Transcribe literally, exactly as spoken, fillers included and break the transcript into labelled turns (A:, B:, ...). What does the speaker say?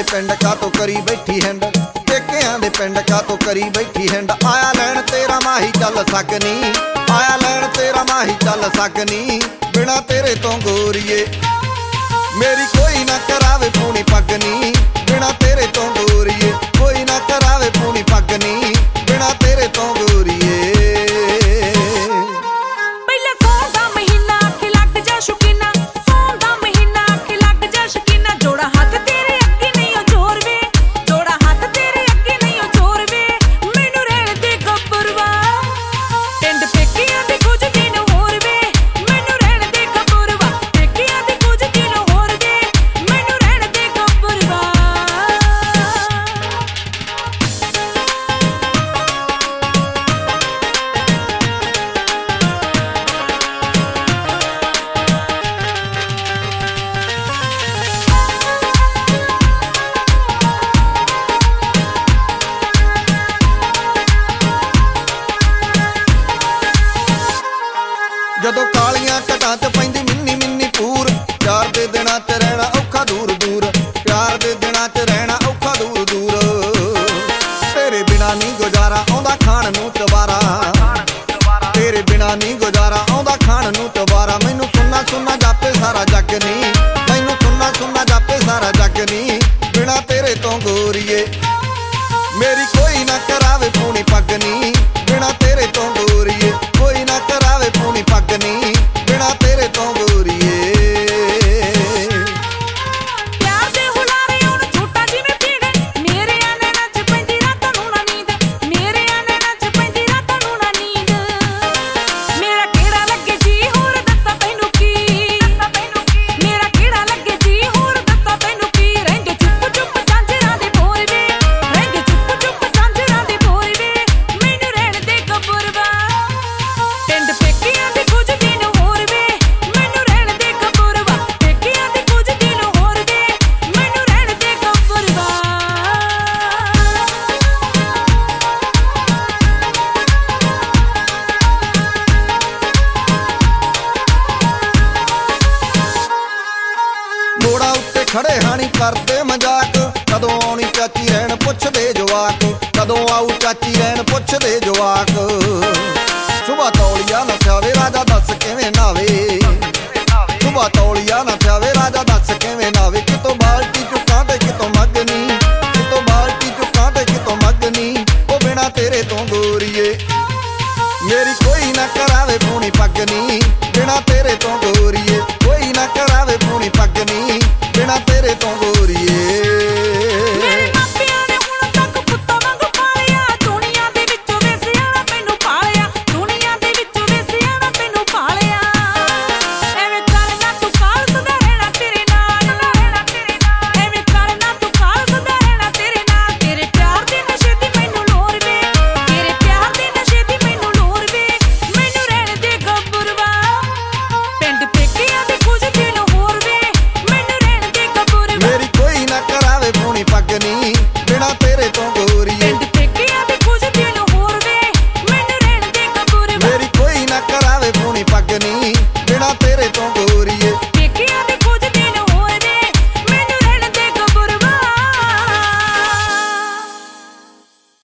A: पिंड का तो करी बैठी हिंड, पेकियां दे पिंड का तो करी बैठी हिंड। आया लैन तेरा माही चल सकनी, आया लैन तेरा माही चल सकनी। बिना तेरे तो गोरीए मेरी कोई ना करावे पूनी पगनी। बिना तेरे तो गोरीए कोई ना करावे पूनी पगनी। बिना तेरे तो गोरीए ਜਦੋਂ ਕਾਲੀਆਂ ਘਟਾਂ ਚ ਪੈਂਦੀ ਮਿੰਨੀ ਮਿੰਨੀ ਪੂਰ। ਪਿਆਰ ਦੇ ਦਿਨਾਂ ਚ ਰਹਿਣਾ ਔਖਾ ਦੂਰ ਦੂਰ, ਪਿਆਰ ਦੇ ਦਿਨਾਂ ਚ ਰਹਿਣਾ ਔਖਾ ਦੂਰ ਦੂਰ। ਤੇਰੇ ਬਿਨਾ ਨਹੀਂ ਗੁਜ਼ਾਰਾ ਆਉਂਦਾ ਖਾਣ ਨੂੰ ਚਵਾਰਾ, ਤੇਰੇ ਬਿਨਾ ਨਹੀਂ ਗੁਜ਼ਾਰਾ ਆਉਂਦਾ ਖਾਣ ਨੂੰ ਚਵਾਰਾ। ਮੈਨੂੰ ਸੁਣਨਾ ਸੁਣਨਾ ਜਾਪੇ ਸਾਰਾ ਜੱਗ ਨੀ, ਮੈਨੂੰ ਸੁਣਨਾ ਸੁਣਨਾ ਜਾਪੇ ਸਾਰਾ ਜੱਗ ਨੀ। ਬਿਨਾ ਤੇਰੇ ਤੋਂ ਗੋਰੀਏ ਮੇਰੀ ਕੋਈ ਨਾ ਕਰਾਵੇ ਪੂਣੀ ਪੱਗ ਨੀ। ਬਿਨਾ ਤੇਰੇ ਤੋਂ ਗੋਰੀਏ ਕੋਈ ਨਾ ਕਰਾਵੇ ਪੂਣੀ ਪੱਗ ਨੀ। ਬਿਨਾ ਤੇਰੇ ਤੋਂ ਗੋਰੀਏ ਮੋੜਾ ਉੱਤੇ ਖੜੇ ਹਾਣੀ ਕਰਦੇ ਮਜ਼ਾਕ। ਕਦੋਂ ਆਉਣੀ ਚਾਚੀ ਰਹਿਣ ਪੁੱਛਦੇ ਜਵਾਕ, ਕਦੋਂ ਆਊ ਚਾਚੀ ਰਹਿਣ ਪੁੱਛਦੇ ਜਵਾਕ। ਸੁਬਾ ਤੌਲੀਆ ਨਾ ਪਿਆਵੇ ਰਾਜਾ ਦੱਸ ਕਿਵੇਂ ਨਾਵੇ, ਸੁਬਾ ਤੌਲੀਆ ਨਾ ਪਿਆਵੇ ਰਾਜਾ ਦੱਸ ਕਿਵੇਂ ਨਾਵੇ। ਕਿਤੋਂ ਬਾਲਟੀ ਚੁੱਕਾਂ ਤੇ ਕਿਤੋਂ ਮੱਗਨੀ, ਕਿਤੋਂ ਬਾਲਟੀ ਚੁੱਕਾਂ ਤੇ ਕਿਤੋਂ ਮੱਗਨੀ। ਉਹ ਬਿਨਾ ਤੇਰੇ ਤੋਂ ਗੋਰੀਏ ਮੇਰੀ ਕੋਈ ਨਾ ਕਰਾਵੇ ਪੂਣੀ ਪੱਗ ਨੀ। ਬਿਨਾ ਤੇਰੇ ਤੋਂ ਗੋਰੀਏ ਕੋਈ ਨਾ ਕਰਾਵੇ ਪੂਣੀ ਪੱਗ ਨੀ।